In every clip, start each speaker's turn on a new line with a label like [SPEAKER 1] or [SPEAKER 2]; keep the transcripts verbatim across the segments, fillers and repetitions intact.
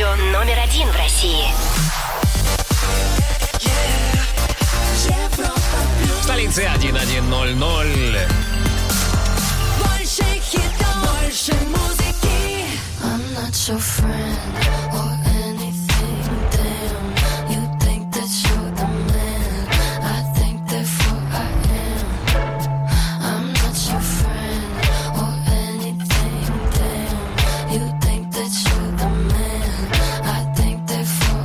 [SPEAKER 1] Радио номер один в России.
[SPEAKER 2] В столице одиннадцать ноль ноль.
[SPEAKER 3] Больше хитов, больше музыки. I'm not your friend or anything, damn. You think that you're the man, I think therefore I am. I'm not your friend or anything, damn. You think that you're the man, I think therefore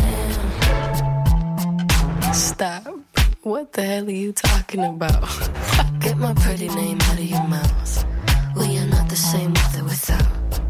[SPEAKER 3] I am. Stop. What the hell are you talking about? Get my pretty name out of your mouth. We are not the same with or without.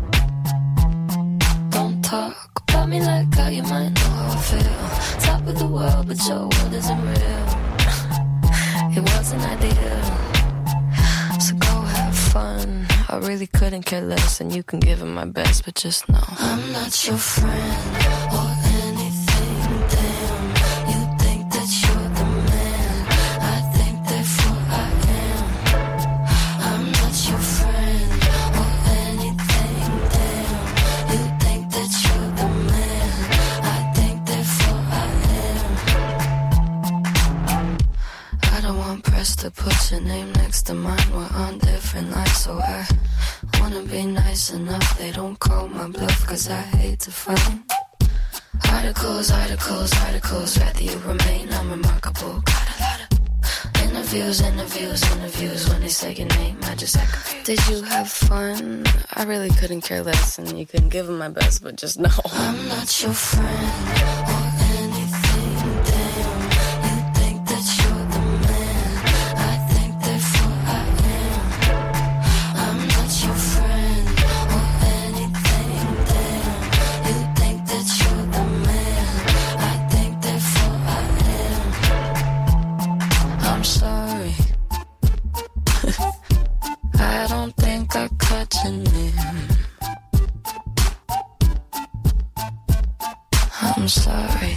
[SPEAKER 3] Don't talk about me like how you might know how I feel. Top of the world, but your world isn't real. It wasn't ideal. So go have fun. I really couldn't care less, and you can give it my best, but just know I'm not your friend or anything, damn. You think that you're the man, I think therefore I am. I'm not your friend or anything, damn. You think that you're the man, I think therefore I am. I don't want press to put your name next to mine. We're on different lines, so I wanna be nice enough. They don't call my bluff, cause I hate to find articles, articles, articles. Rather you remain unremarkable. Got a lot of interviews, interviews, interviews. When they say your name, I just act confused. Did you have fun? I really couldn't care less, and you couldn't give them my best, but just know I'm not your friend or anything, damn. You think that you're the man, I think therefore I am. I'm not your friend or anything, damn. You think that you're the man, I think therefore I am. I'm sorry. I don't think I caught your name. I'm sorry.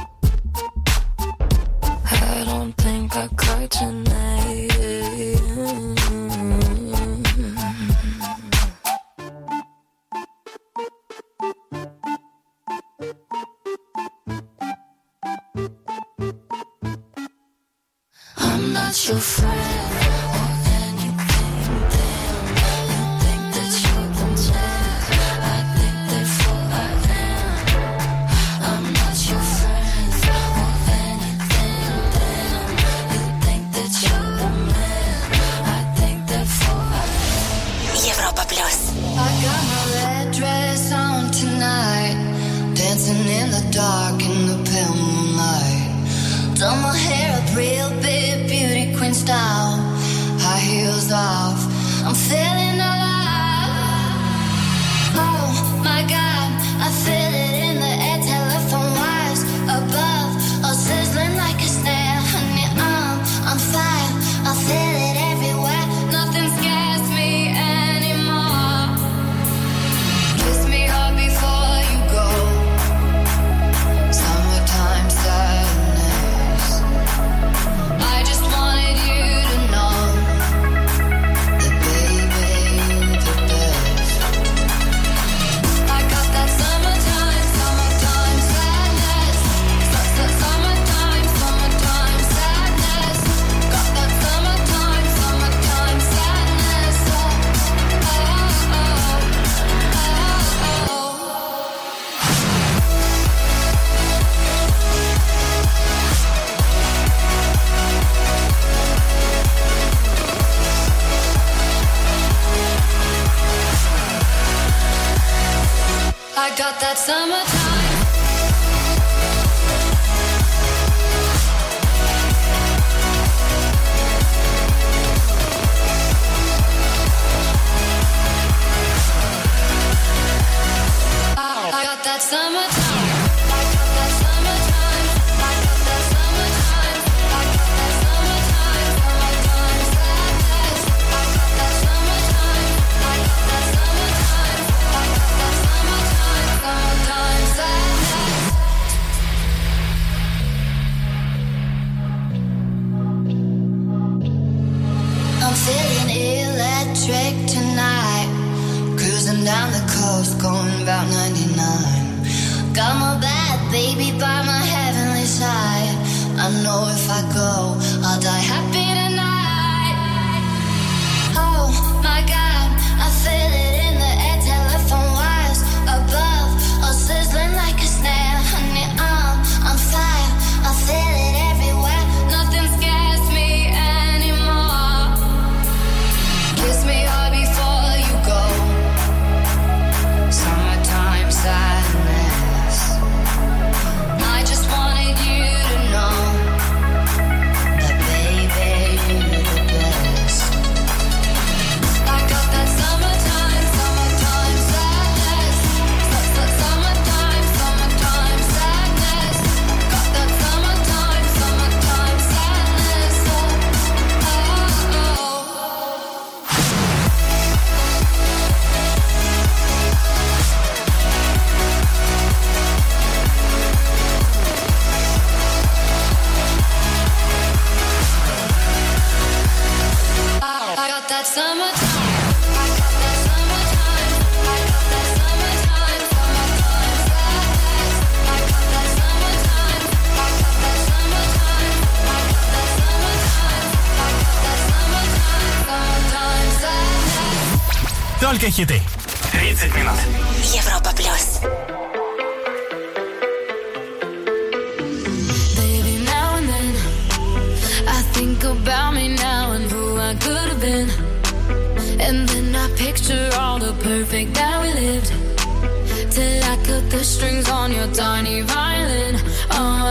[SPEAKER 3] I don't think I caught your name. I'm not your friend or anything, damn. You think that you're the man, I think therefore I am. I'm not your friend or anything, damn. You think that you're the man, I think therefore I am.
[SPEAKER 1] Европа плюс.
[SPEAKER 3] I got my red dress on tonight, dancing in the dark in the pale moonlight. Done my hair up real big, beauty queen style. High heels off, I'm feeling alive. Oh my God, I feel it in the air. Telephone wires above, all sizzling like a snare. Honey, I'm on fire, I feel it everywhere. Nothing scares me anymore. Kiss me hard before you go. Summertime sadness. I just wanted you to know that baby you're the best. I got that summertime, summertime sadness. Summertime, summertime sadness. Got that summertime, summertime sadness. Oh, oh, oh, oh. I got that summertime. I got that summertime. I got that summertime. I got that summertime. I got that summertime. Summertime sadness. I got that summertime. I got that summertime. I got that summertime. Summertime sadness. I'm feeling electric tonight. Cruising down the coast, going about ninety-nine.
[SPEAKER 4] Got my bad baby by my heavenly side. I know if I go, I'll die happy tonight. Oh my God, I feel it in the air. Telephone wires above, all sizzling like a snare. Honey, I'm on fire. I feel it everywhere. Nothing scares me anymore. Kiss me hard before you go. Summertime sadness. I just wanted you to know that, baby, you're the best. I got that summertime, summertime sadness. Summertime, summertime sadness. Got that summertime, summertime sadness. Oh, oh, oh. I got that summertime. I got that summertime. I got that summertime. Summertime sadness. I got that summertime. I got that summertime. I got that summertime. I got that summertime. Summertime sadness.
[SPEAKER 5] Только хиты. тридцать минут.
[SPEAKER 1] Европа плюс.
[SPEAKER 3] Baby, now and then I think about me now and who I could have been. And then I picture all the perfect that we lived. Till I cut the strings on your tiny violin. Oh,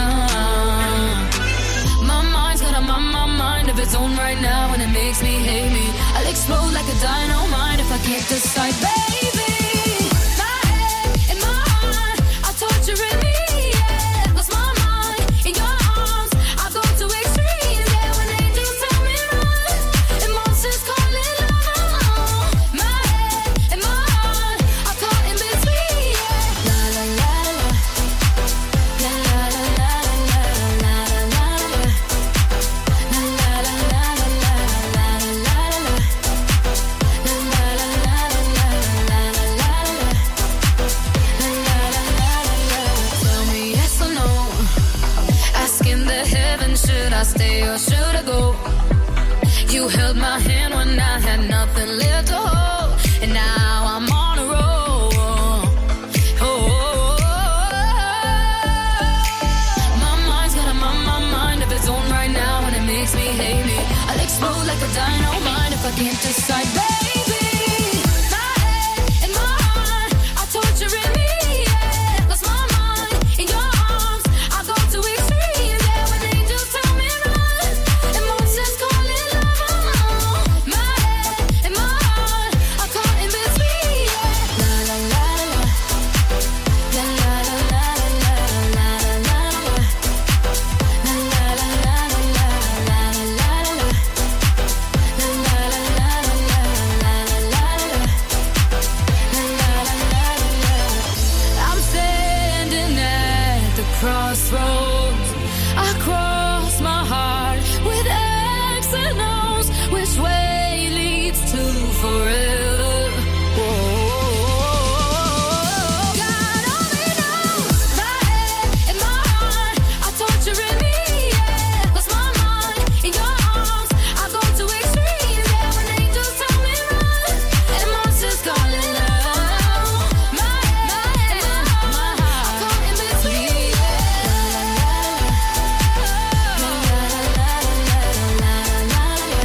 [SPEAKER 3] my mind's got a my, my mind of its own right now, and it makes me hate me. I'll explode like a dynamite if I can't decide, baby. My head and my heart are torturing me. Yeah, lost my mind in your arms. I go to extremes. Yeah, when angels tell me run, and monsters call it love. My head and my heart are caught in between. Yeah, la la la la, la la la la la la la la, la la la la la la la la la. Tell me yes or no. Asking the heavens, should I stay or should I go? You held my hand when I had nothing left to hold, and now I'm on a roll. Oh, my mind's got a my, my mind of its own right now, and it makes me hate me. I'll explode like a dynamite if I can't decide, baby. My head and my heart are torturing me. Yeah, lost my mind in your arms. I go to extremes. Yeah, when angels tell me run, and monsters call it love. My head and my heart are caught in between. Yeah, la la la la, la la la la la la la la, la la la la la la la la. I'm standing at the crossroads. I cross my heart with X and O's. Which way leads to forever? Whoa. God only knows. My head and my heart are torturing me. Yeah, lost my mind in your arms. I go to extremes. Yeah, when angels tell me run, and monsters call it love. My head and my heart are caught in between. La la la la la la la la.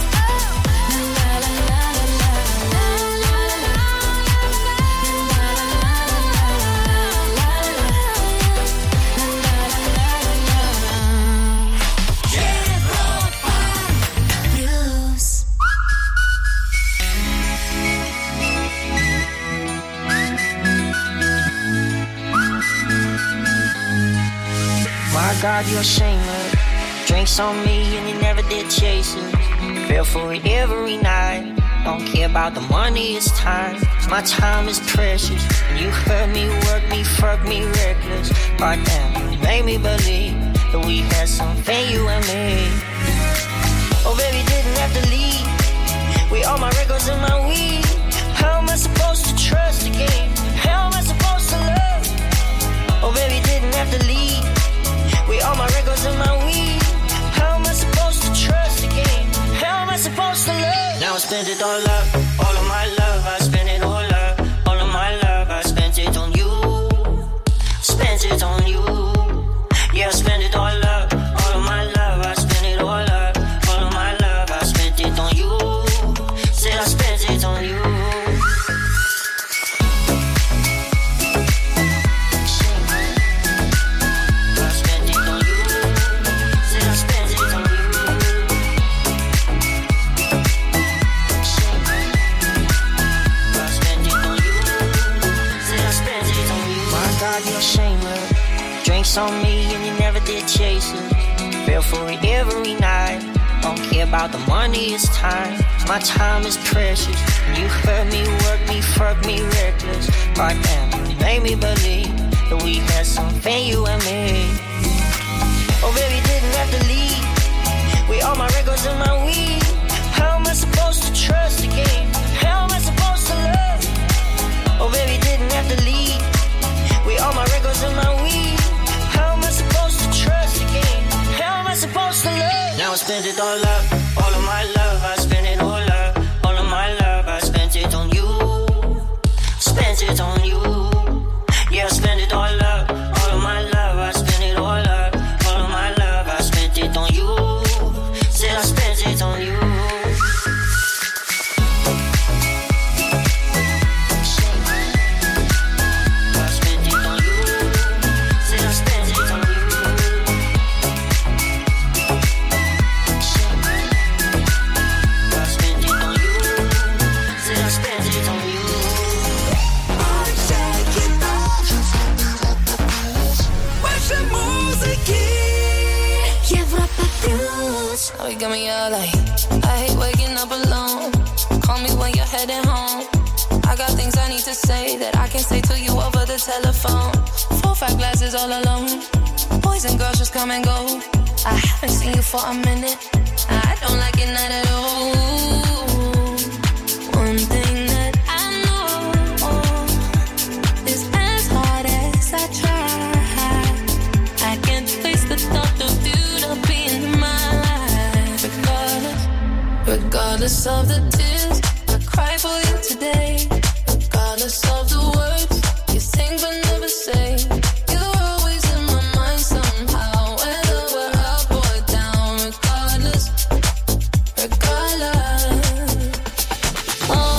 [SPEAKER 6] My God, you're shameless. Drinks on me and you never did chase it. Feel for it every night. Don't care about the money, it's time. My time is precious. You hurt me, work me, fuck me reckless. God damn, you made me believe that we had something, you and me. Oh baby, didn't have to leave. We all my records and my weed. How am I supposed to trust again? How am I supposed to love? Drinks on me and you never did chase it. Fell for it every night. Don't care about the money, it's time. My time is precious. You hurt me, work me, fuck me reckless. Right now, you made me believe that we had something, you and me. Oh baby, didn't have to leave. We all my records and my weed. How am I supposed to trust again? How am I supposed to love? Oh baby, didn't have to leave. We all my records and my weed. How am I supposed to trust again? How am I supposed to love? Now I spent it all up, all of my love. I spent it all up, all of my love. I spent it on you, spent it on you. Yeah, I spent it all up, all of my love. I spent it all up, all of my love. I spent it on you. Said I spent it on you.
[SPEAKER 3] Oh, you got me all like, I hate waking up alone. Call me when you're heading home. I got things I need to say that I can't say to you over the telephone. Four, five glasses all alone. Boys and girls just come and go. I haven't seen you for a minute. I don't like it, not at all. One thing that I know is as hard as I try, I can't face the thought of you not being mine. Regardless of the tears I cry for you today, regardless of the words you sing but never say, you're always in my mind somehow, whether we're up or down. Regardless, regardless. Oh,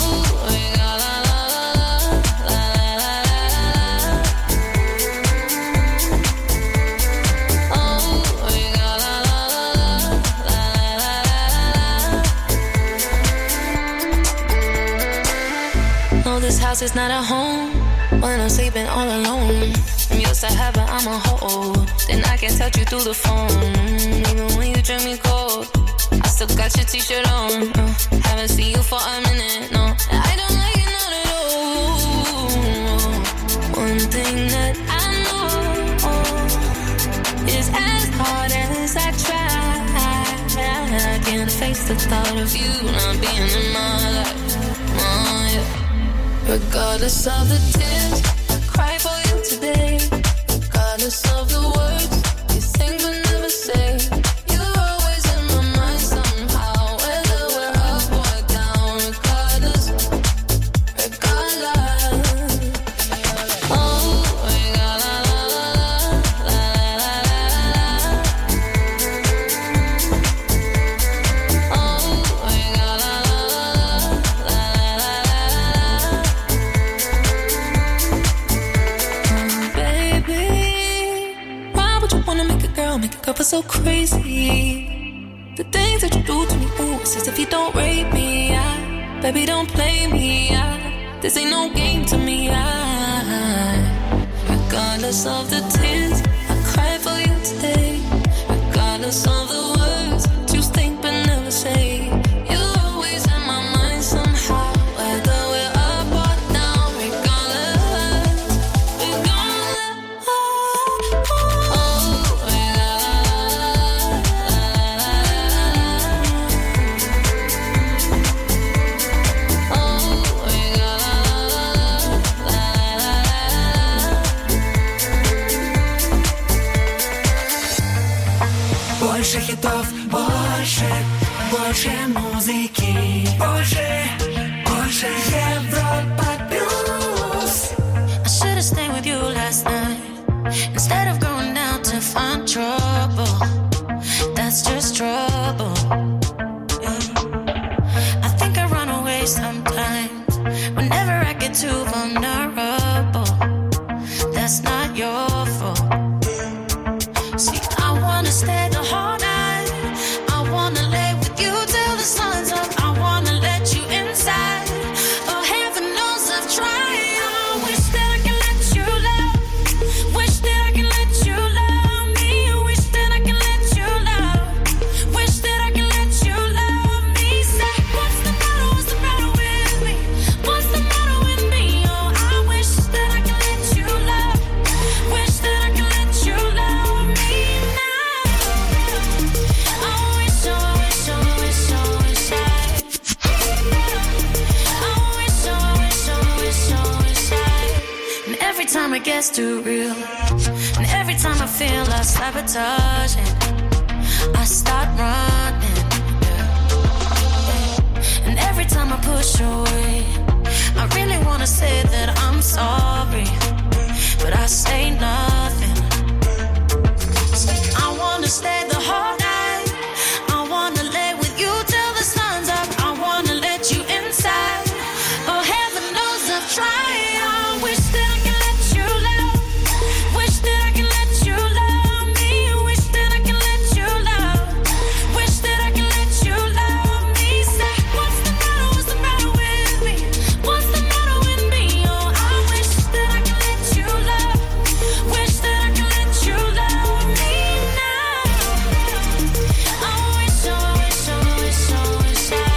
[SPEAKER 3] this house is not a home when I'm sleeping all alone. I'm used to having I'm a hold, then I can touch you through the phone. Even when you drink me cold, I still got your t-shirt on. uh, Haven't seen you for a minute, no, I don't like it, not at all. One thing that I know is as hard as I try, I can't face the thought of you not being in my life. Oh, yeah. Regardless of the tears I cry for you today, regardless of the words you sing but never say, you're always in my mind somehow, whether we're up or down. Regardless, regardless. Oh, make a girl feel so crazy. The things that you do to me, ooh, it's as if you don't rape me. I, baby, don't play me. I, this ain't no game to me. I, regardless of the tears I cry for you today, regardless of the words you think but never say, you're always in my mind somehow, whether we're up or down. Regardless, regardless. Oh, oh, oh.
[SPEAKER 7] Больше хитов, больше, больше музыки, больше, больше Европа плюс.
[SPEAKER 3] I should've stayed with you last night instead of going down to find trouble. That's just trouble. Yeah. I think I run away sometimes whenever I get too vulnerable. That's not your fault. See, I wanna stay the whole night. I wanna lay with you till the sun's up. I wanna let you inside. Oh, heaven knows I've tried. I wish that I can let you love. Wish that I can let you love. gets too real. And every time I feel like sabotaging, I start running. Yeah. And every time I push away, I really wanna say that I'm sorry, but I say nothing. I wanna stay the whole night. I wanna lay with you till the sun's up. I wanna let you inside. Oh, heaven knows I've tried. I wish that I could let you love. Wish that I could let you love me. Wish that I could let you love. Wish that I could let you love me. Say, what's the matter? What's the matter with me? What's the matter with me? Oh, I wish that I could let you love. Wish that I could let you love me now. I wish, I wish, I wish, I wish I.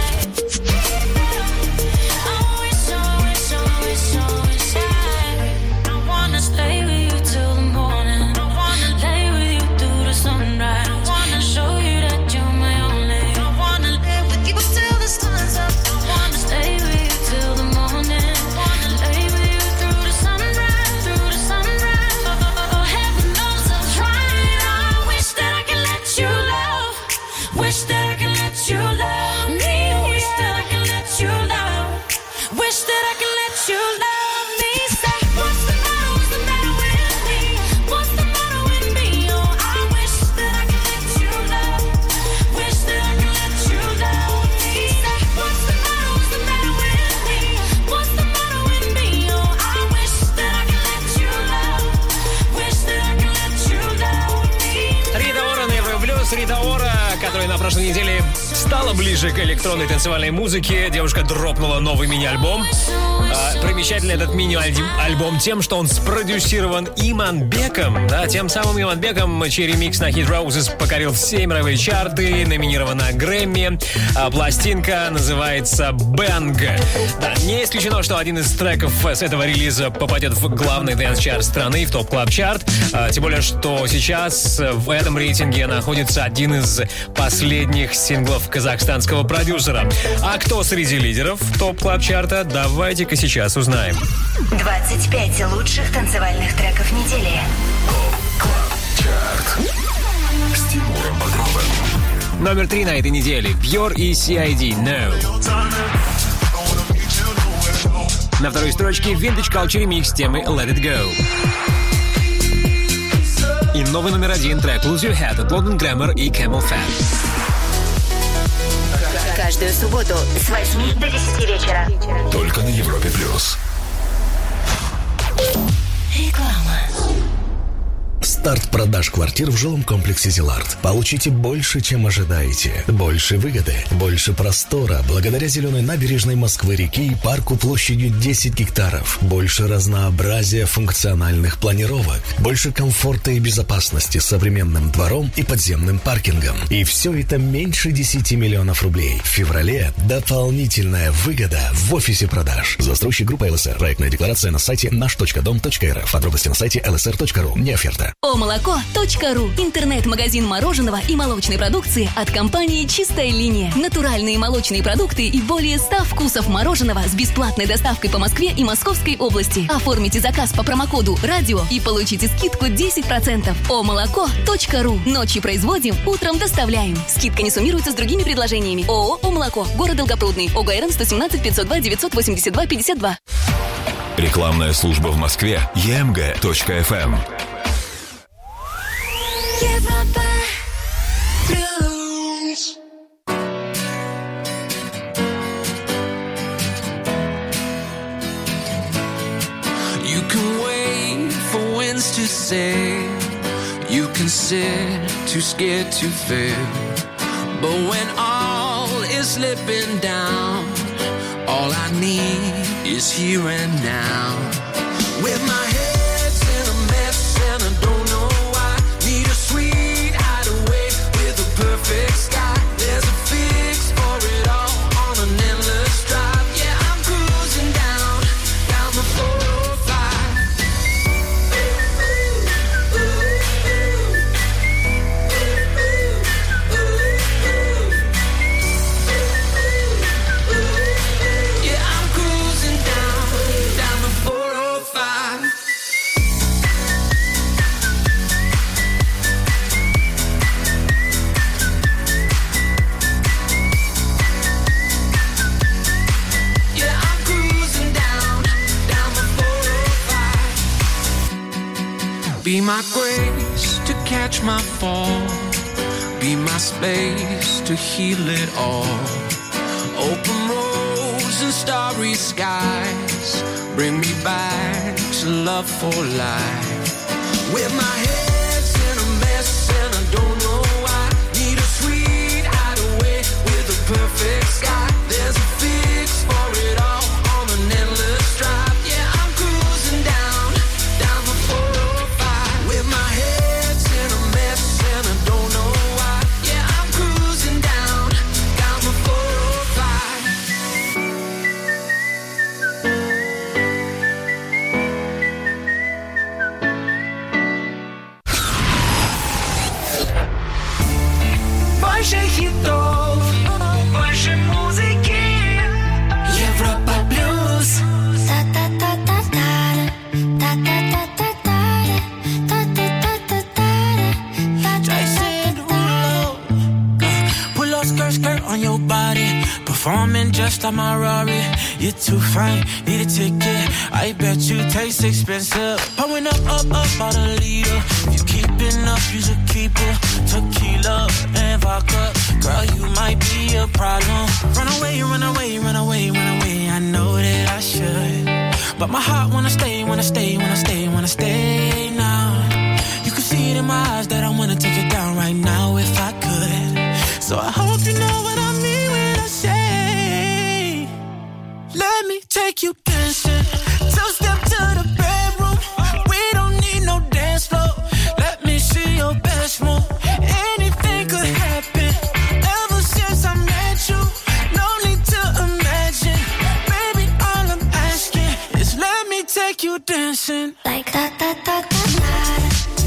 [SPEAKER 3] I wish, I wish, I wish, I wish I. I wanna stay with you till the morning. I wanna lay with you through the sunrise. I wanna show you that you're my only. I wanna live with you till the sun's up. I wanna stay with you till the morning. I wanna lay with you through the sunrise, through the sunrise. Oh, oh, oh, heaven knows I've tried. I wish that I could let you love. Wish that I could let you love me. Wish that I could let you love. Wish that I could let you love me. Say, what's the matter? What's the matter with me? What's the matter with me? Oh, I wish that I could let you love. Wish that I could let you love me. Say, what's the matter? What's the matter with me? What's the matter with me? Oh, I wish that I could let you love. Wish that I could let you love me.
[SPEAKER 2] Рита Ора на Европе Плюс. Рита Ора, которая на прошлой неделе стала ближе к электронной танцевальной музыке. Девушка дропнула новый мини-альбом. А, примечательный этот мини-альбом тем, что он спродюсирован Иманбеком. Да, тем самым Иманбеком, чей ремикс на Hit Roses покорил все мировые чарты, номинирован на Грэмми. А, пластинка называется «Бэнг». Да, не исключено, что один из треков с этого релиза попадет в главный дэнс-чарт страны, в топ-клаб-чарт. А, тем более, что сейчас в этом рейтинге находится один из последних синглов казахстанского продюсера. А кто среди лидеров топ-клаб-чарта? Давайте-ка сейчас узнаем.
[SPEAKER 1] двадцать пять лучших танцевальных треков недели.
[SPEAKER 5] Чарт с Тимуром Бодровым.
[SPEAKER 2] Номер три на этой неделе. Pure и си ай ди No. На второй строчке Vintage Culture Remix темы Let It Go. И новый номер один трек Lose Your Head от London Grammar и Camel Fat.
[SPEAKER 1] Каждую субботу с восьми до десяти вечера.
[SPEAKER 5] Только на Европе Плюс.
[SPEAKER 1] Реклама.
[SPEAKER 8] Старт продаж квартир в жилом комплексе «Зилард». Получите больше, чем ожидаете. Больше выгоды, больше простора благодаря зеленой набережной Москвы-реки и парку площадью десять гектаров. Больше разнообразия функциональных планировок. Больше комфорта и безопасности с современным двором и подземным паркингом. И все это меньше десяти миллионов рублей. В феврале дополнительная выгода в офисе продаж. Застройщик группа эл эс эр. Проектная декларация на сайте наш точка дом точка эр эф. Подробности на сайте эл эс эр точка ру. Не оферта.
[SPEAKER 9] о молоко точка ру. Интернет-магазин мороженого и молочной продукции от компании «Чистая линия». Натуральные молочные продукты и более ста вкусов мороженого с бесплатной доставкой по Москве и Московской области. Оформите заказ по промокоду «Радио» и получите скидку десять процентов. о молоко точка ру. Ночью производим, утром доставляем. Скидка не суммируется с другими предложениями. ООО «О молоко». Город Долгопрудный. ОГРН сто семнадцать пятьсот два девятьсот восемьдесят два пятьдесят два.
[SPEAKER 5] Рекламная служба в Москве. и эм гэ точка эф эм.
[SPEAKER 3] Европа Плюс.
[SPEAKER 7] You can wait for winds to say. You can sit too scared to fail. But when all is slipping down, all I need is here and now. With my head's in a mess and I don't know why. Need a sweet hideaway with a perfect sky. There's a fix for it all on an endless drive. Yeah, I'm cruising down, down the four oh five. Ooh, ooh, ooh. Ooh, ooh, ooh. Yeah, I'm cruising down, down the four oh five. Be my grace to catch my fall. Be my space to heal it all. Open roads and starry skies. Bring me back to love for life. With my head's in a mess and I don't know why. Need a sweet hideaway with a perfect sky. There's a fix for it all on an endless drive. Yeah, I'm cruising down, down the four oh five. With my head's in a mess and I don't know why. Yeah, I'm cruising down, down the four oh five.
[SPEAKER 10] Больше хитов, больше музыки. Европа плюс.
[SPEAKER 11] Jason Derulo. Pull up skirt, skirt on your body. Performing just like my Rari. You're too fine, need a ticket. I bet you taste expensive. Pouring up, up, up, out a liter. If you keeping up, you should keep it. Tequila and vodka. Girl, you might be a problem. Run away, run away, run away, run away. I know that I should. But my heart wanna stay, wanna stay, wanna stay, wanna stay now. You can see it in my eyes that I wanna take it down right now if I could. So I hope you know what I mean when I say, let me take you dancing. Two step to the bedroom. We don't need no dance floor. Let me see your best move. Anything could happen. Ever since I met you, no need to imagine. Baby, all I'm asking is let me take you dancing. Like that, that, that, that, that.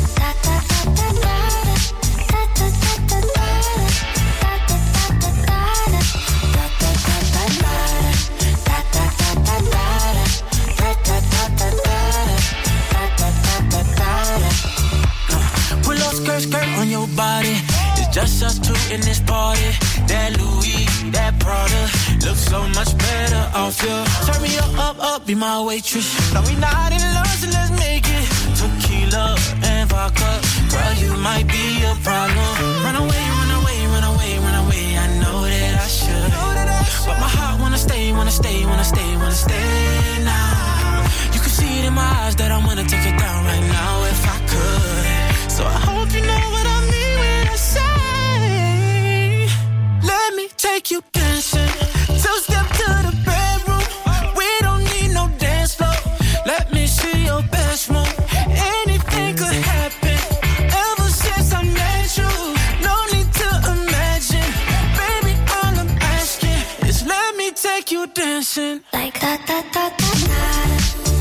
[SPEAKER 11] Skirt, skirt on your body. It's just us two in this party. That Louis, that Prada looks so much better off you. Turn me up, up, up, be my waitress. No, we not in love, so let's make it. Tequila and vodka. Girl, you might be a problem. Run away, run away, run away, run away. I know that I should. But my heart wanna stay, wanna stay, wanna stay, wanna stay now. You can see it in my eyes that I wanna take it down right now if I could. So I hope you know what I mean when I say, let me take you dancing. Two step to the bedroom. We don't need no dance floor. Let me see your best move. Anything could happen. Ever since I met you, no need to imagine. Baby, all I'm asking is let me take you dancing. Like that, that, that, that, that.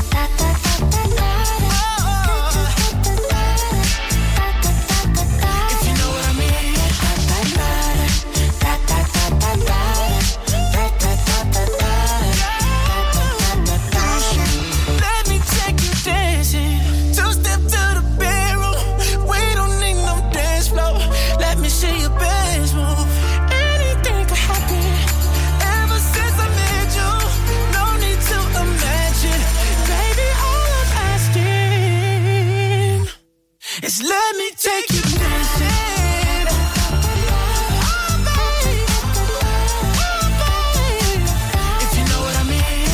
[SPEAKER 11] It's let me take you dancing. Oh, babe. Oh, babe. If you know what I mean.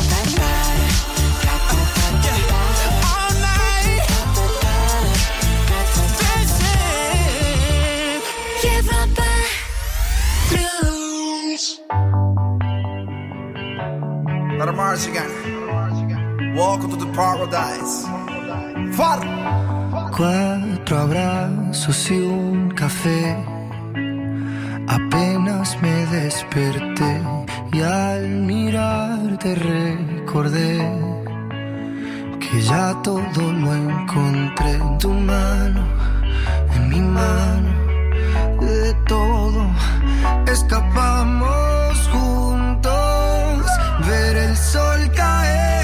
[SPEAKER 11] Yeah. All night. Dancing. Европа Плюс.
[SPEAKER 12] Нормально. Welcome to the paradise. Far.
[SPEAKER 13] Cuatro abrazos y un café. Apenas me desperté y al mirarte recordé que ya todo lo encontré en tu mano, en mi mano. De todo escapamos juntos, ver el sol caer.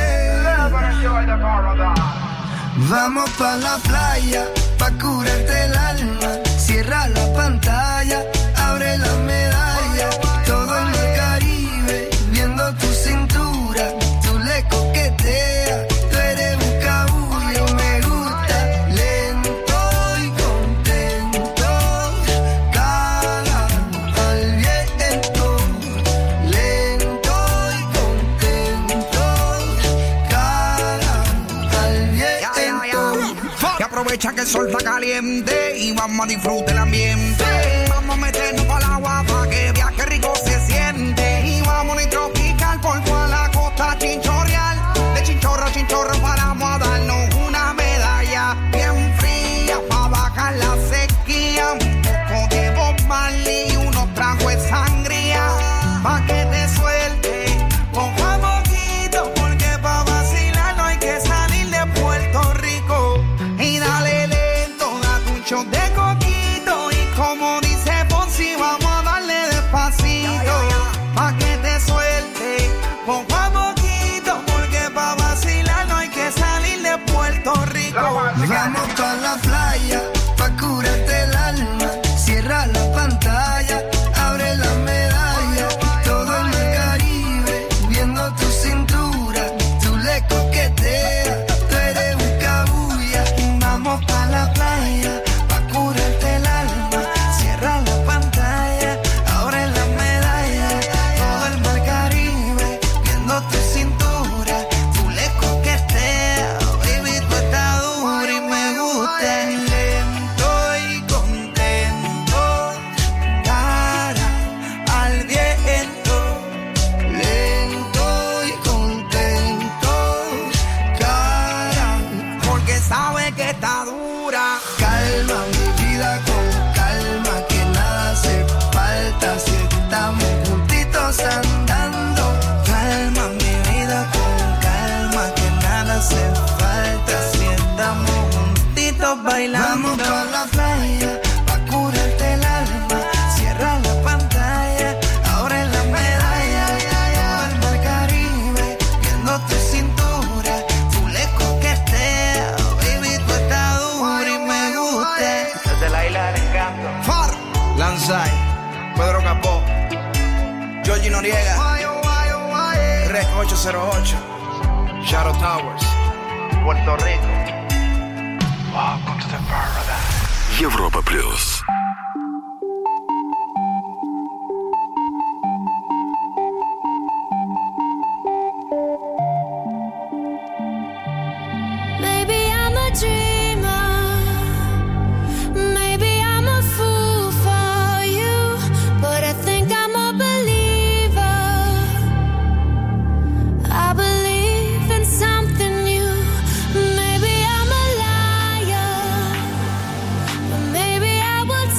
[SPEAKER 13] Vamos pa' la playa, pa' curarte el alma. Cierra la pantalla, abre la medalla. Todo en el Caribe, viendo tu cintura. Tú le coqueteas, tú eres un cabullo. Me gusta, le
[SPEAKER 12] Aprovecha que el sol está caliente y vamos a disfrutar el ambiente. Vamos a meternos para el agua para que viaje rico se siente. Y vamos a tropical por toda la costa chinchorreal. De chinchorro a chinchorro paramos a darnos una medalla bien fría para bajar la sequía. Un poco de Bob Marley y unos tragos de sangría pa' que te suelte poco a poquito, porque pa' vacilar no hay que salir de Puerto Rico. Y dale lento, date un shot de coquito y como dice Fonsi vamos a darle despacito pa' que te suelte poco a poquito, porque pa' vacilar no hay que salir de Puerto Rico.
[SPEAKER 13] Vamos pa' la playa pa' curarte el alma, cierra la pantalla, abre la medalla, todo en el Caribe, viendo tu cintura, tú le coqueteas, tú eres un cabulla. Vamos pa' la playa pa' curarte el alma, cierra la pantalla, abre la medalla, todo el mar Caribe, viendo tu cintura, tú le coqueteas, baby, tú estás dura y me gusta. Lento y contento, cara al viento. Lento y contento, cara,
[SPEAKER 12] Porque sabe que está dura.
[SPEAKER 13] calma mi vida con calma, que nada hace falta si estamos juntitos andando. Calma mi vida con calma, que nada hace falta si estamos juntitos bailando. Vamos pa' la playa pa' curarte el alma, cierra la pantalla, abre la medalla, todo el mar Caribe, viendo tu cintura, tú le coqueteas, baby, tú estás dura y me gusta.
[SPEAKER 12] Desde la isla del encanto. Far, Lanzai, Pedro Capó, Georgie Noriega, Rec ocho cero ocho, Shadow Towers, Puerto Rico. Welcome to the paradise.
[SPEAKER 5] Европа плюс.
[SPEAKER 4] Maybe I'm a dreamer, maybe I'm a fool for you, but I think I'm a believer. I believe in something new. Maybe I'm a liar, but maybe I will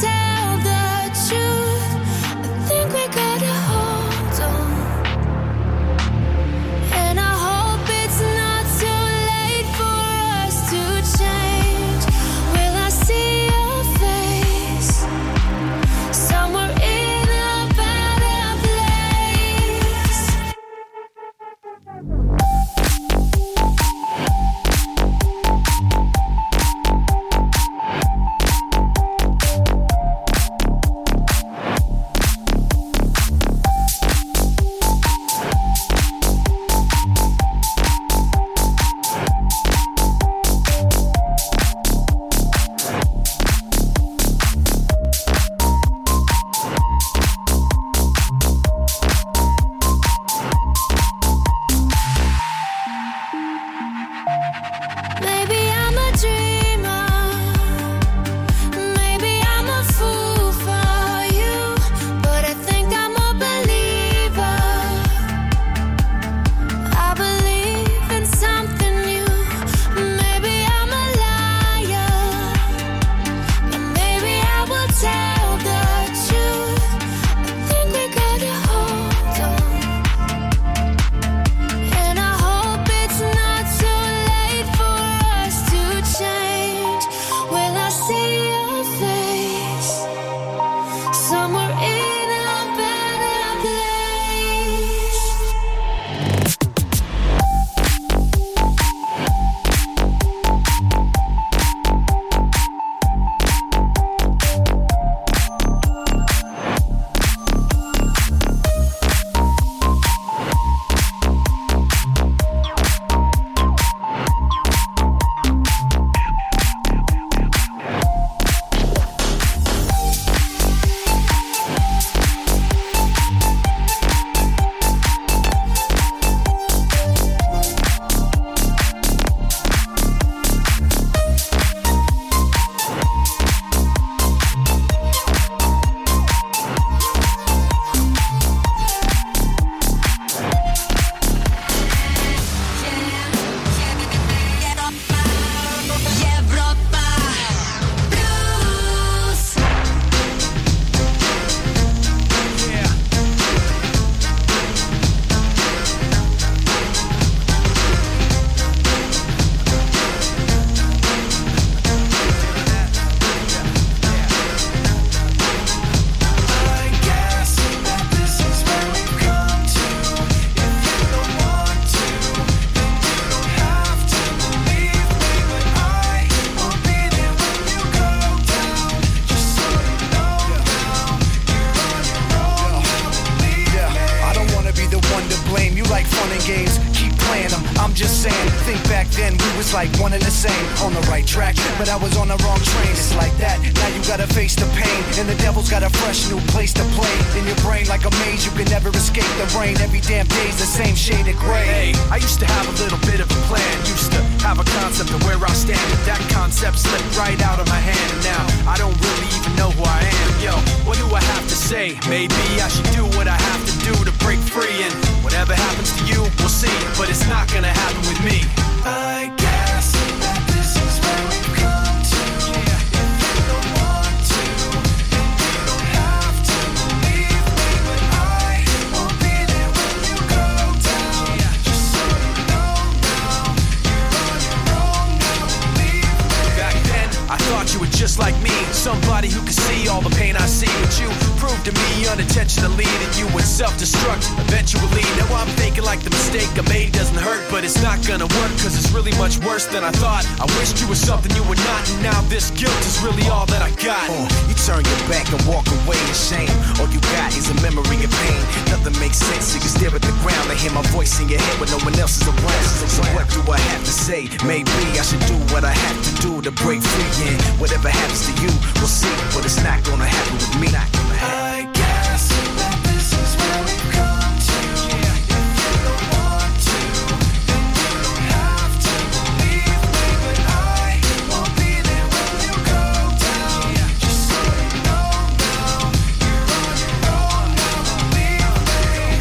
[SPEAKER 14] back then we was like one and the same. On the right track, but I was on the wrong train. It's like that, now you gotta face the pain. And the devil's got a fresh new place to play. In your brain like a maze, you can never escape the rain. Every damn day's the same shade of gray.
[SPEAKER 15] Hey, I used to have a little bit of a plan. Used to have a concept of where I stand. But that concept slipped right out of my hand. And now I don't really even know who I am. Yo, what do I have to say? Maybe I should do what I have to do to break free. And whatever happens to you, we'll see. But it's not gonna happen with me.
[SPEAKER 10] I guess that this is where we've come to. Yeah. If you don't want to, then you don't have to believe me. But I will be there when you go down. Yeah. Just so you know now, you're on your own now, believe me.
[SPEAKER 15] Back then, I thought you were just like me. Somebody who could see all the pain I see. But you proved to me unintentionally that you would self-destruct eventually. Now I'm thinking like the mistake I made doesn't hurt, but it's not gonna work, cause it's really much worse than I thought. I wished you were something you were not, and now this guilt is really all that I got.
[SPEAKER 16] uh, You turn your back and walk away in shame. All you got is a memory of pain. Nothing makes sense, so you stare at the ground and hear my voice in your head when no one else is around. So what do I have to say? Maybe I should do what I have to do to break free. And whatever happens to you, we'll see. But it's not gonna happen with me. Not gonna happen.
[SPEAKER 10] I guess that this is where we've come to. Yeah. If you don't want to, then you don't have to believe me. But I will be there when you go down. Yeah. Just so you know now, you're on your own now, believe me.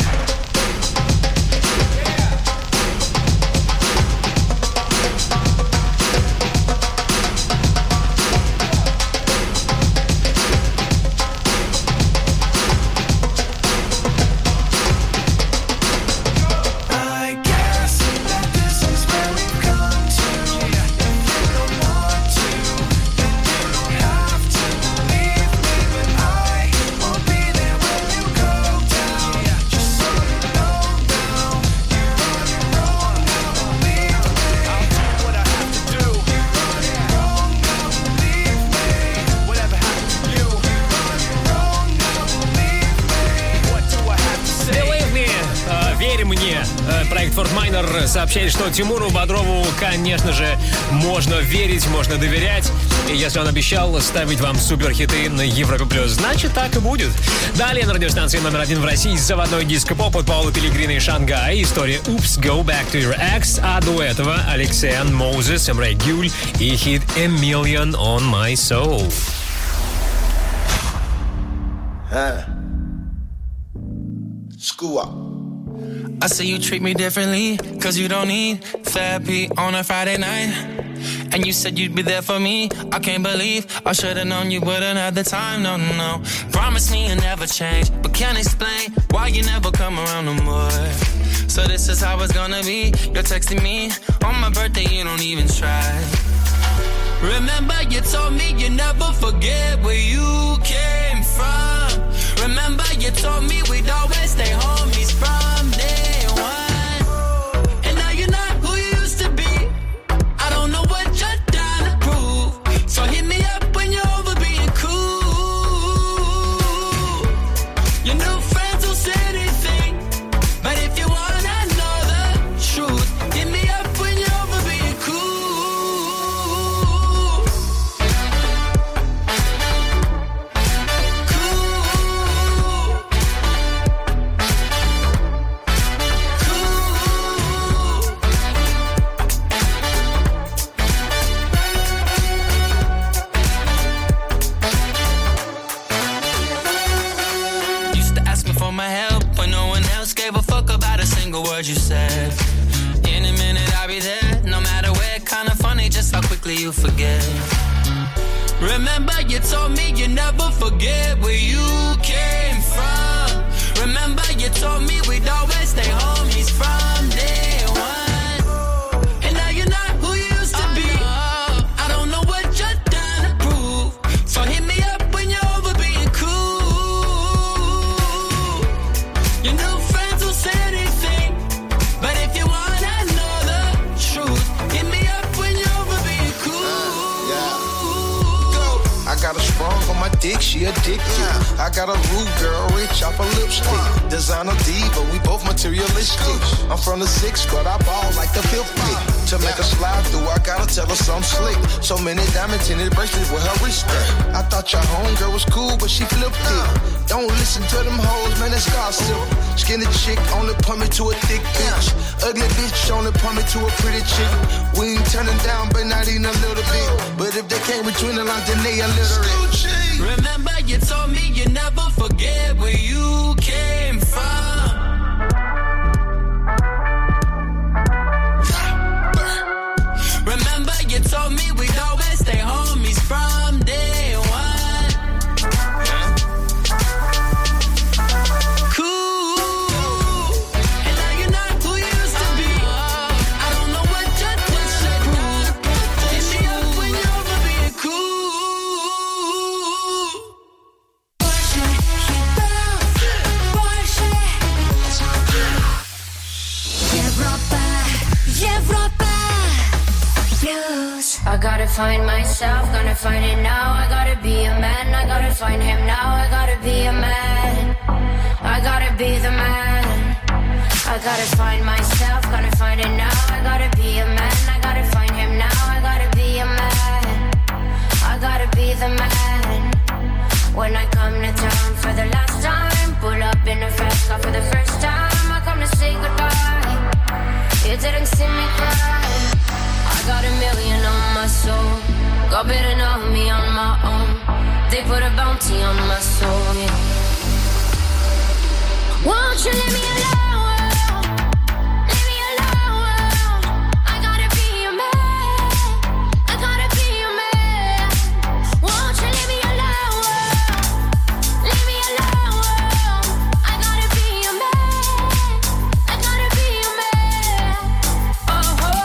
[SPEAKER 10] I guess that this is where we've come to. Yeah. If you don't want to, then you don't have to believe me. But I will be there when you go down. Yeah. Just so you know now, you're on your own now, believe me.
[SPEAKER 15] I'll do what I have to do.
[SPEAKER 10] You're on your own now, believe me.
[SPEAKER 15] Whatever happens to you,
[SPEAKER 10] You're on your own now, believe me.
[SPEAKER 15] what do I have to say?
[SPEAKER 2] Believe me, э, верь мне. Э, Проект Fort Minor сообщает, что Тимуру Бодрову, конечно же, можно верить, можно доверять. И если он обещал ставить вам суперхиты на Европе Плюс, значит так и будет. Далее на радиостанции номер один в России заводной диско-поп от Паула Пилигрина и Шангай. История Oops, Go Back to Your Ex. А до этого Алексеян, Моузес, Эмрей Гюль и хит A Million on My Soul.
[SPEAKER 17] Huh. School up.
[SPEAKER 11] I say you treat me differently, cause you don't need therapy on a Friday night. And you said you'd be there for me. I can't believe I should've known you wouldn't have the time, no, no, no. Promise me you'll never change, but can't explain why you never come around no more. So this is how it's gonna be. You're texting me on my birthday, you don't even try. Remember you told me you never forget where you came from. Remember you told me we'd always stay homies from day one. And now you're not who you used to be. I don't know what you're trying to prove. So hit me up when you're over being cool. Your new friends will say anything, but if you wanna know the truth, hit me up when you're over being cool. Word you said. In a minute I'll be there, no matter where. Kinda funny just how quickly you forget. Remember you told me you never forget where you came from. Remember you told me we'd always stay homies from day one. And now you're not who you used to be. I don't know what you're trying to prove. So hit me up when you're over being cool. Your new friends will say anything, but if you wanna know the truth, hit me up when you're over being cool.
[SPEAKER 17] Uh, yeah. Go. I got a sprung on my dick, she addicted. Yeah. I got a rude girl, rich off a lipstick. Wow. Designer diva, we both materialistic. I'm from the six, but I ball like the fifth pick. To make her slide through, I gotta tell her something slick. So many diamond tinted bracelets with her wrist. I thought your homegirl was cool, but she flipped it. Don't listen to them hoes, man, that's gossip. Skinny chick only point me to a thick bitch. Ugly bitch only point me to a pretty chick. We ain't turning down, but not even a little bit. But if they came between the lines, then they illiterate.
[SPEAKER 11] Remember you told me you never forget where you came from. Remember you told me we'd always stay homies from day one. Cool. And now you're not who you used to be. I don't know what you did, shut down. Hit me up when you're over being cool.
[SPEAKER 4] Европа, Европа. I gotta find myself, gonna find it now. I gotta be a man, I gotta find him now. I gotta be a man, I gotta be the man. I gotta find myself, gonna find it now. I gotta be a man, I gotta find him now. I gotta be a man, I gotta be the man. When I come to town for the last time, pull up in a fast car for the first time. I come to say goodbye, you didn't see me cry. I got a million on my soul. God better know me on my own. They put a bounty on my soul, yeah. Won't you leave me alone? Leave me alone. I gotta be a man. I gotta be a man. Won't you leave me alone? Leave me alone. I gotta be a man. I gotta be a man. Oh, oh.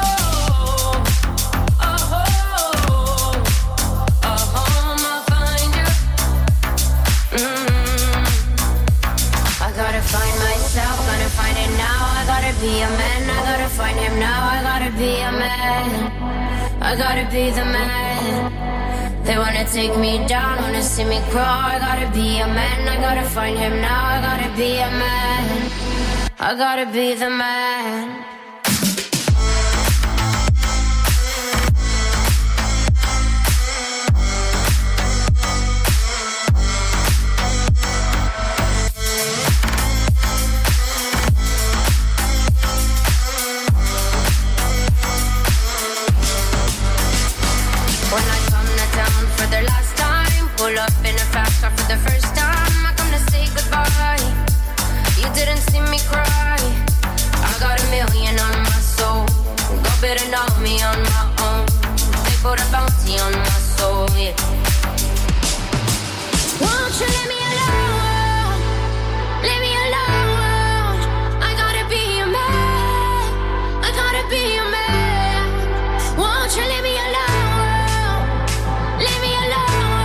[SPEAKER 4] Find it now, I gotta be a man. I gotta find him now, I gotta be a man. I gotta be the man. They wanna take me down, wanna see me crawl. I gotta be a man, I gotta find him now. I gotta be a man. I gotta be the man. Pull up in a fast car for the first time. I come to say goodbye. You didn't see me cry. I got a million on my soul. Go better know me on my own. They put a bounty on my soul, yeah. Won't you leave me alone? Leave me alone. I gotta be a man. I gotta be a man. Won't you leave me alone? Leave me alone.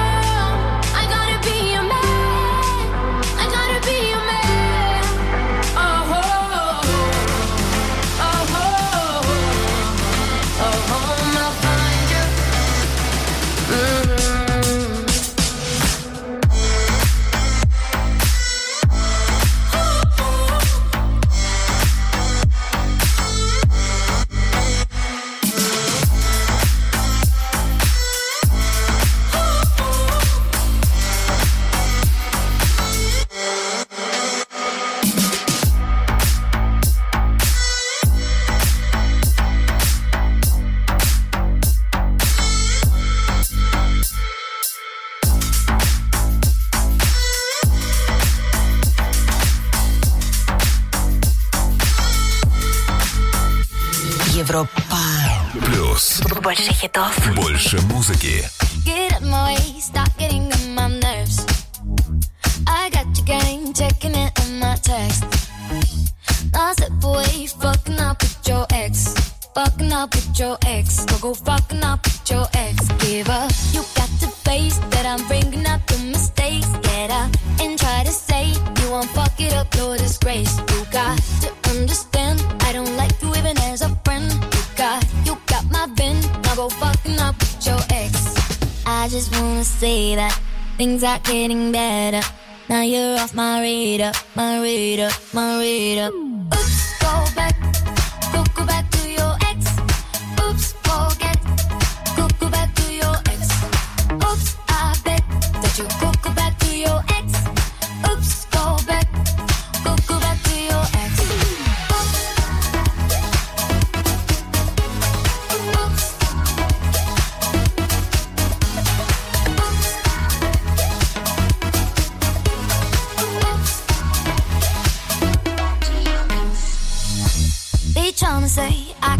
[SPEAKER 5] Европа плюс.
[SPEAKER 1] Больше хитов.
[SPEAKER 5] Больше музыки.
[SPEAKER 18] Get up my way, stop getting on my nerves. I got your game, checking it on my text. Now step away, fucking up with your ex. Fucking up with your ex. Go go fucking up with your ex. Give up. You got to face that I'm bringing up the mistakes. Get up and try to say you won't fuck it up, no disgrace. You got to understand I don't like you even as a friend. You got, you got my bin. Now go fucking up with your ex. I just wanna say that things are getting better. Now you're off my radar, my radar, my radar. Oops, go back, go go back to your ex.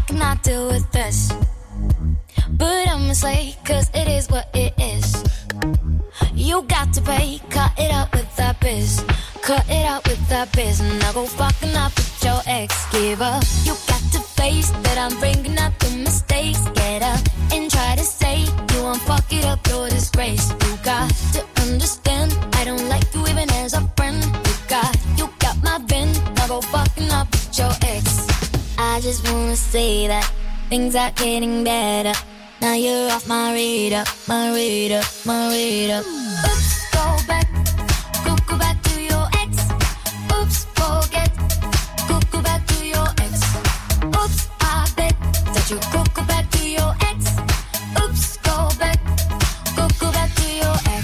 [SPEAKER 18] cannot deal with this. But I'ma say, cause it is what it is. You got to pay, cut it out with that biz. Cut it out with that biz. And I go fucking up with your ex. Give up, you got to face that I'm bringing up the mistakes. Get up and try to say you won't fuck it up, your disgrace. You got to understand, I don't like you even as a friend. You got, you got my bin. I go fucking up with your ex. I just wanna say that things are getting better. Now you're off my radar, my radar, my radar. Oops, go back, go, go back to your ex. Oops, forget, go, go back to your ex. Oops, I bet that you go, go back to your ex. Oops, go back, go, go back to your ex.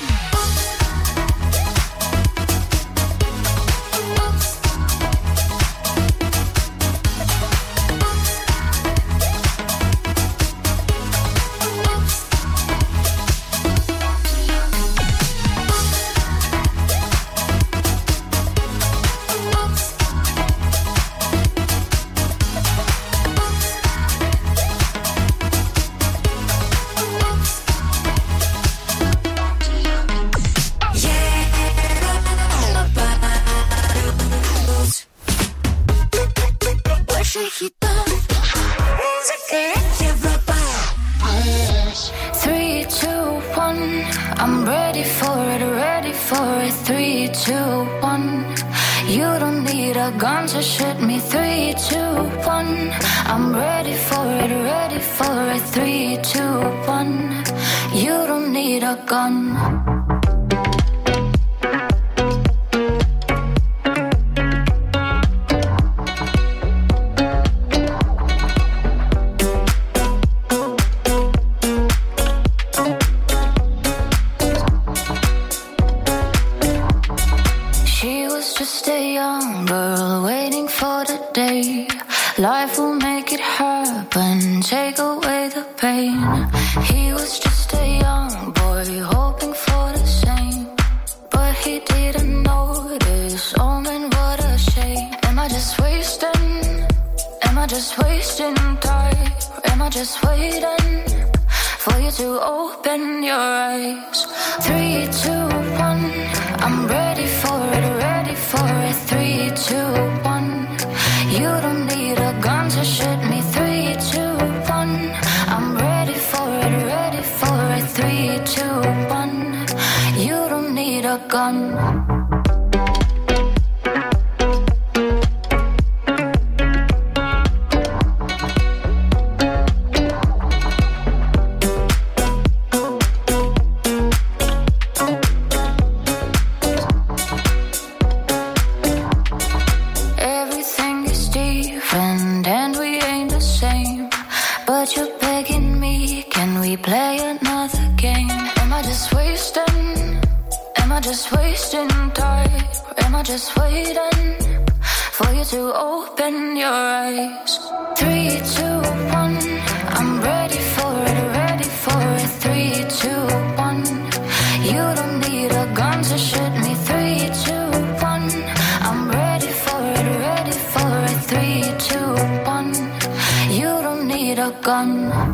[SPEAKER 18] Three, two, one. I'm ready for it, ready for it. Three, two, one. You don't need a gun to shoot me. Three, two, one. I'm ready for it, ready for it. Three, two, one. You don't need a gun. Life will make it happen, take away the pain. He was just a young boy hoping for the same, but he didn't notice. Oh man, what a shame. Am I just wasting? Am I just wasting time? Am I just waiting for you to open your eyes? Three, two, one. I'm ready for it, ready for it. Three, two, one. You don't need a gun to shoot me. Three, two, one. I'm ready for it, ready for it. Three, two, one. You don't need a gun. Just wasting time. Am I just waiting for you to open your eyes? Three, two, one. I'm ready for it, ready for it. Three, two, one. You don't need a gun to shoot me. Three, two, one. I'm ready for it, ready for it. Three, two, one. You don't need a gun.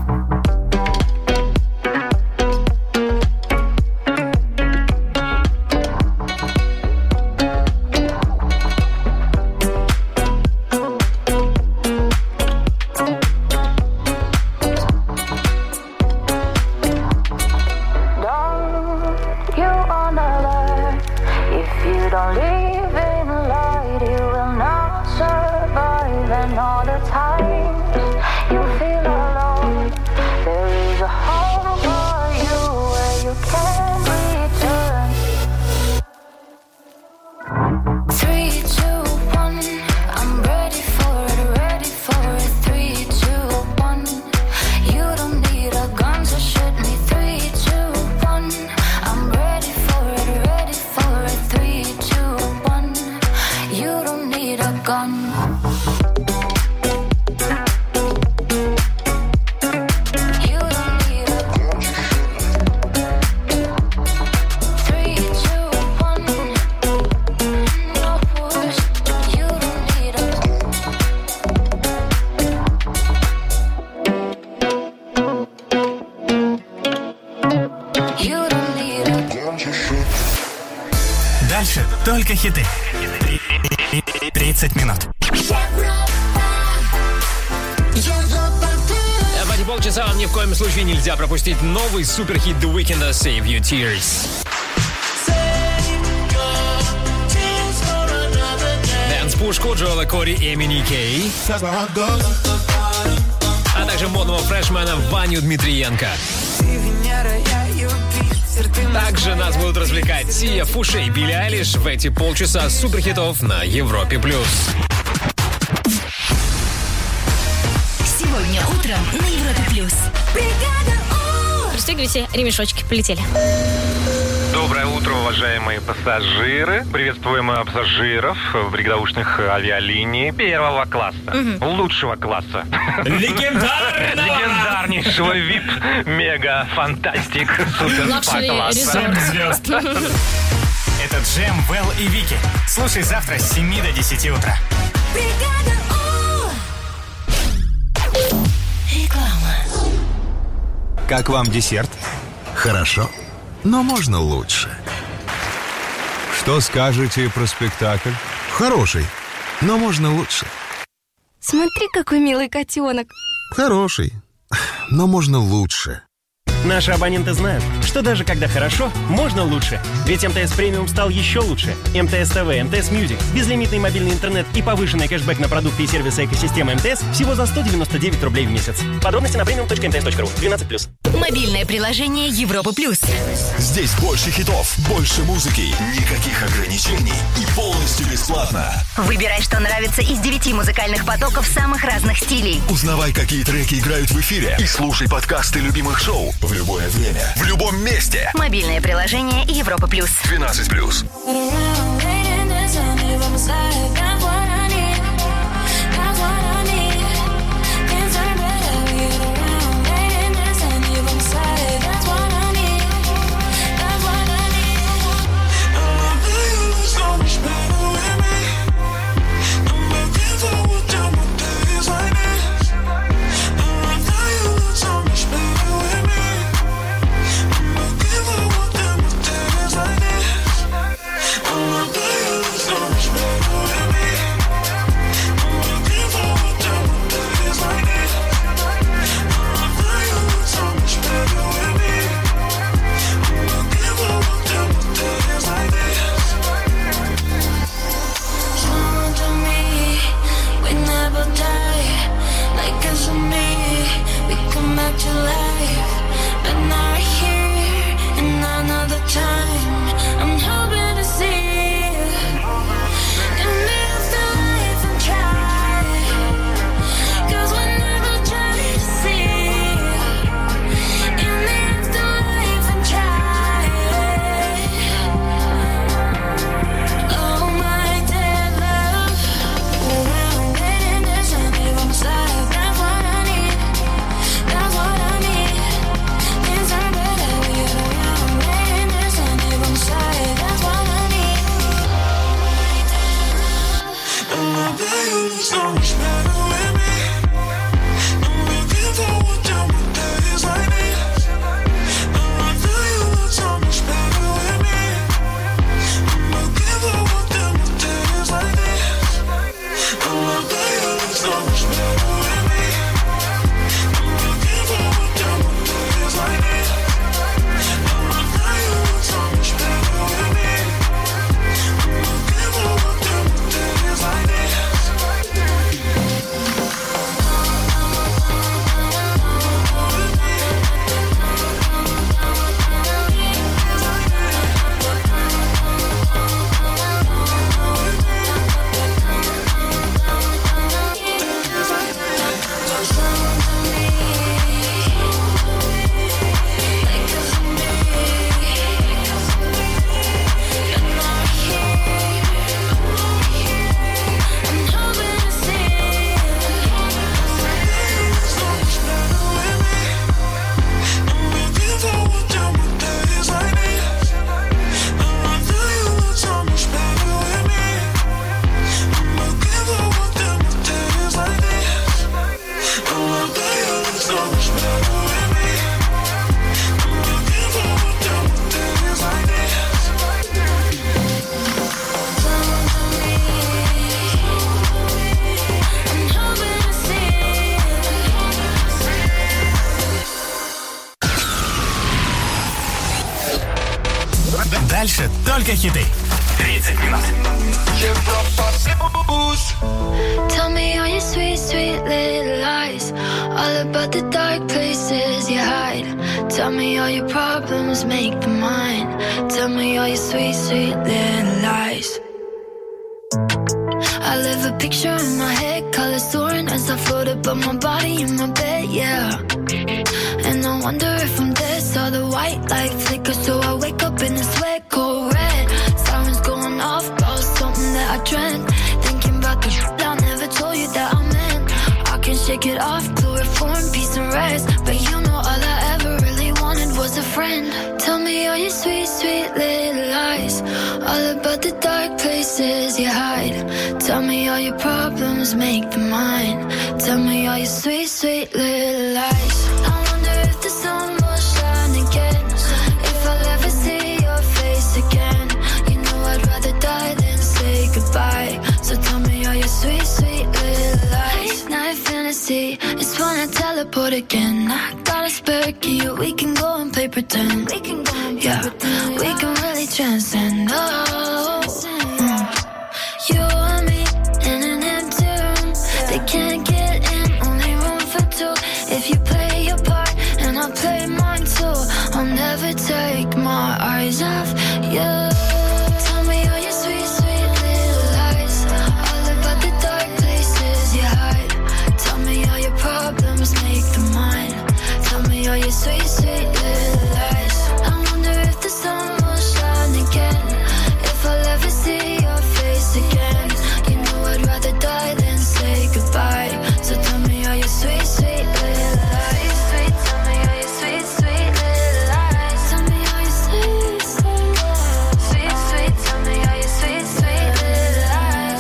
[SPEAKER 18] All the times you feel alone,
[SPEAKER 19] Дальше только хиты. тридцать минут.
[SPEAKER 2] В эти полчаса вам ни в коем случае нельзя пропустить новый суперхит The Weeknd Save Your Tears. Дэнс-пушку Джоэла Кори и Эмини Кей. А также модного фрешмена Ваню Дмитриенко. Также нас будут развлекать Сия, Фуше и Билли Айлиш в эти полчаса суперхитов на Европе+. плюс.
[SPEAKER 1] Сегодня утром на Европе+. плюс.
[SPEAKER 20] Пристегивайте ремешочки, полетели.
[SPEAKER 21] Доброе утро, уважаемые пассажиры. Приветствуем пассажиров бригадоушных авиалиний первого класса.
[SPEAKER 20] Мгм.
[SPEAKER 21] Лучшего класса.
[SPEAKER 2] Легендарного!
[SPEAKER 21] Легендарнейшего ви ай пи, мега, фантастик, супер
[SPEAKER 19] Лакшери
[SPEAKER 21] класса.
[SPEAKER 19] резорт. Семь звезд. Это Джем, Вэл и Вики. Слушай завтра с семи до десяти утра.
[SPEAKER 22] Как вам десерт? Хорошо, но можно лучше. Что скажете про спектакль? Хороший, но можно лучше.
[SPEAKER 23] Смотри, какой милый котенок.
[SPEAKER 22] Хороший, но можно лучше.
[SPEAKER 24] Наши абоненты знают, что даже когда хорошо, можно лучше. Ведь МТС Премиум стал еще лучше. МТС ТВ, МТС Мьюзик, безлимитный мобильный интернет и повышенный кэшбэк на продукты и сервисы экосистемы МТС всего за сто девяносто девять рублей в месяц. Подробности на премиум точка эм тэ эс точка ру. двенадцать плюс.
[SPEAKER 1] Мобильное приложение Европа+. плюс.
[SPEAKER 5] Здесь больше хитов, больше музыки, никаких ограничений и полностью бесплатно.
[SPEAKER 1] Выбирай, что нравится из девяти музыкальных потоков самых разных стилей.
[SPEAKER 5] Узнавай, какие треки играют в эфире, и слушай подкасты любимых шоу в любое время, в любом месте.
[SPEAKER 1] Мобильное приложение Европа+. плюс.
[SPEAKER 5] двенадцать плюс.
[SPEAKER 19] Только хиты. тридцать минут.
[SPEAKER 18] Tell me all your sweet, sweet little lies. All about the dark places you hide. Tell me all your problems, make them mine. Tell me all your sweet, sweet little lies. I live a picture in my head, colors soaring as I float above my body in my bed, yeah. And I wonder if I'm dead, saw the white light flicker, so I wake up in a sweat, cold red. Sirens going off, about something that I dreamt. Thinking about the shit I never told you that I meant. I can shake it off, chloroform, peace and rest. But you know all I ever really wanted was a friend. Tell me all your sweet, sweet little lies. All about the dark places you hide. Tell me all your problems, make them mine. Tell me all your sweet, sweet little lies. I wonder if the sun will shine again. If I'll ever see your face again. You know I'd rather die than say goodbye. So tell me all your sweet, sweet little lies. Late night fantasy, it's when I teleport again. I got a spare key, we can go and play pretend. We can go and play yeah, pretend. We can really transcend. Oh, mm. You and me in an empty room. They can't get in, only room for two. If you play your part and I play mine too, I'll never take my eyes off you. Tell me all your sweet, sweet little lies. All about the dark places you hide. Tell me all your problems, make them mine. Tell me all your sweet, sweet little lies. I wonder if the sun will shine again. If I'll ever see your face again. You know I'd rather die than say goodbye. So tell me all your sweet, sweet little lies. Sweet, tell me all your sweet, sweet little lies. Tell me all your sweet, sweet lies. Sweet, sweet, tell me all your sweet, sweet little lies.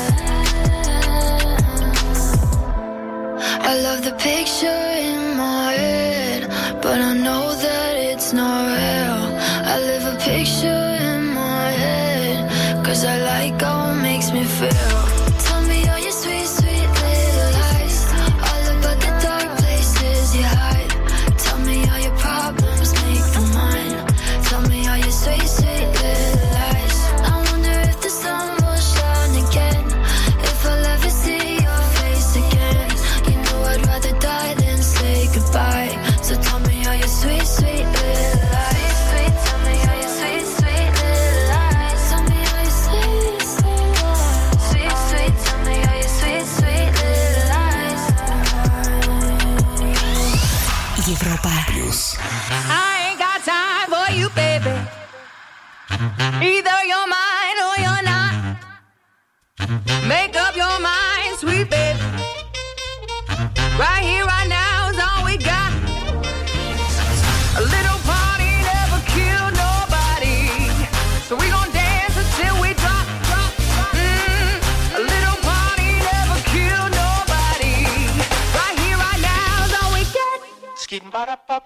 [SPEAKER 18] I love the picture in my head, but I know that it's not real. I live a picture in my head, cause I like how it makes me feel. Tell me all your sweet, sweet little lies. All about the dark places you hide. Tell me all your problems, make them mine. Tell me all your sweet, sweet little lies. I wonder if the sun will shine again. If I'll ever see your face again. You know I'd rather die than say goodbye. So tell me all your sweet, sweet little lies. Sweet, tell me all your sweet, sweet little lies. Tell me all your sweet, sweet lies. Sweet, sweet, tell me all your sweet, sweet little lies.
[SPEAKER 1] Европа.
[SPEAKER 6] I ain't got time for you, baby. Either you're mine or you're not. Make up your mind, sweet baby. Right here, right now is all we got. A little party never killed nobody. So we gon' dance until we drop, drop, drop. Mm. A little party never killed nobody. Right here, right now is all we got. Skidding ba da pop.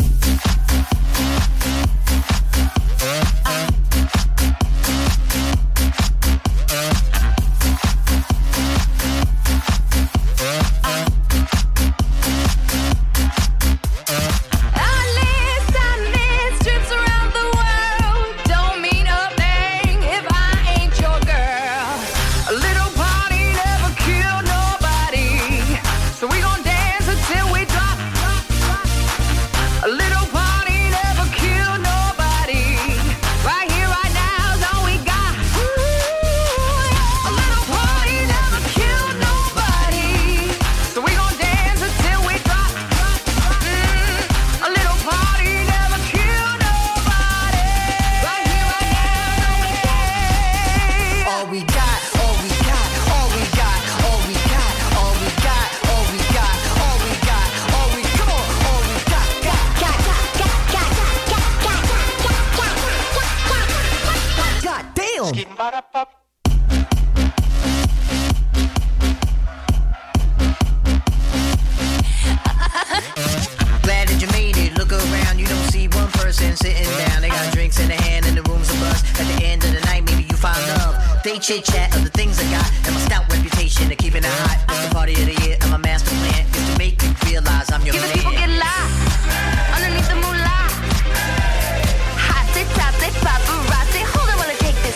[SPEAKER 8] Glad that you made it. Look around, you don't see one person sitting down. They got drinks in their hand and the room's a buzz. At the end of the night, maybe you find love. They chit chat of the things I got and my stout reputation of keeping it hot. It's the party of the year and my master plan is to make you realize I'm your
[SPEAKER 6] Give
[SPEAKER 8] man.
[SPEAKER 6] the people get live underneath the moonlight. Hot, they top, they paparazzi. Hold on while I take this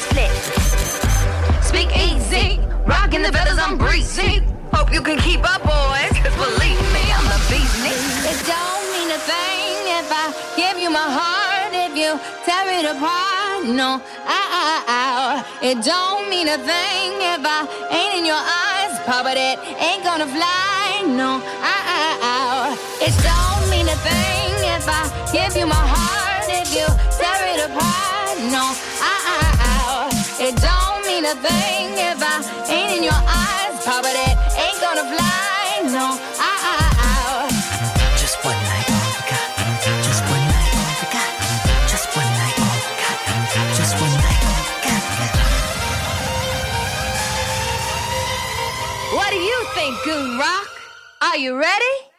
[SPEAKER 6] can keep up, boys. Cause believe me, I'm the beatnik.
[SPEAKER 18] It don't mean a thing if I give you my heart, if you tear it apart. No, ow, ow, ow. It don't mean a thing if I ain't in your eyes, but it ain't gonna fly. No, ow, ow, ow. It don't mean a thing if I give you my heart, if you tear it apart. No, ow, ow, ow. It don't mean a thing if I ain't in your eyes, but it ain't gonna fly. No, ow, ow, ow.
[SPEAKER 8] Just one night, all we got. Just one night, all we got. Just one night, all we got. Just one night, all we got.
[SPEAKER 6] What do you think, Goon Rock? Are you ready?